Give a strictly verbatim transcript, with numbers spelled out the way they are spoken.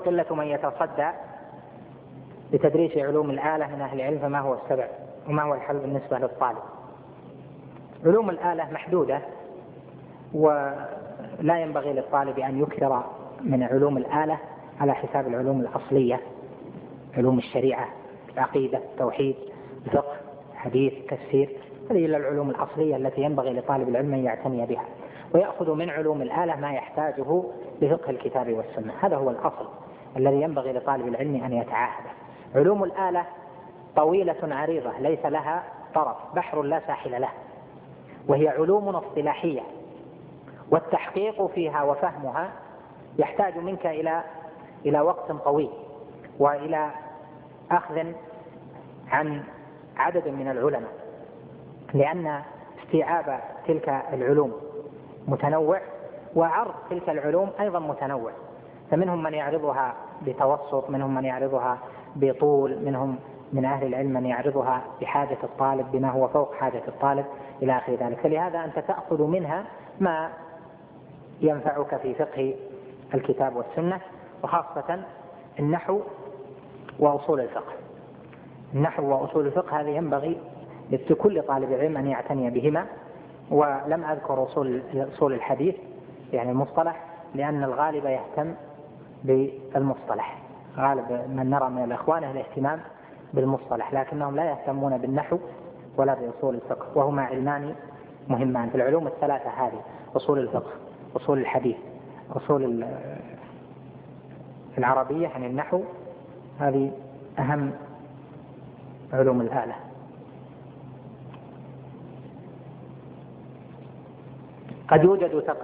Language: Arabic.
قلة من يتصدى لتدريس علوم الآلة من أهل العلم، فما هو السبب وما هو الحل بالنسبة للطالب؟ علوم الآلة محدودة، ولا ينبغي للطالب أن يكثر من علوم الآلة على حساب العلوم الأصلية، علوم الشريعة، العقيدة، التوحيد، الفقه، حديث، تفسير. هذه العلوم الأصلية التي ينبغي لطالب العلم أن يعتني بها، ويأخذ من علوم الآلة ما يحتاجه لفقه الكتاب والسنة. هذا هو الأصل الذي ينبغي لطالب العلم أن يتعاهده. علوم الآلة طويلة عريضة ليس لها طرف، بحر لا ساحل له، وهي علوم اصطلاحية، والتحقيق فيها وفهمها يحتاج منك إلى إلى وقت طويل، وإلى أخذ عن عدد من العلماء، لأن استيعاب تلك العلوم متنوع، وعرض تلك العلوم أيضا متنوع. فمنهم من يعرضها بتوسط، منهم من يعرضها بطول، منهم من أهل العلم من يعرضها بحاجة الطالب بما هو فوق حاجة الطالب إلى آخر ذلك. فلهذا أنت تأخذ منها ما ينفعك في فقه الكتاب والسنة، وخاصة النحو وأصول الفقه. النحو وأصول الفقه هذه ينبغي لكل طالب علم أن يعتني بهما. ولم أذكر أصول أصول الحديث يعني المصطلح، لأن الغالب يهتم بالمصطلح، غالب من نرى من الأخوان الاهتمام بالمصطلح، لكنهم لا يهتمون بالنحو ولا بأصول الفقه، وهما علمان مهمان في العلوم الثلاثة هذه: أصول الفقه، أصول الحديث، أصول العربية عن النحو. هذه أهم علوم الآلة. قد يوجد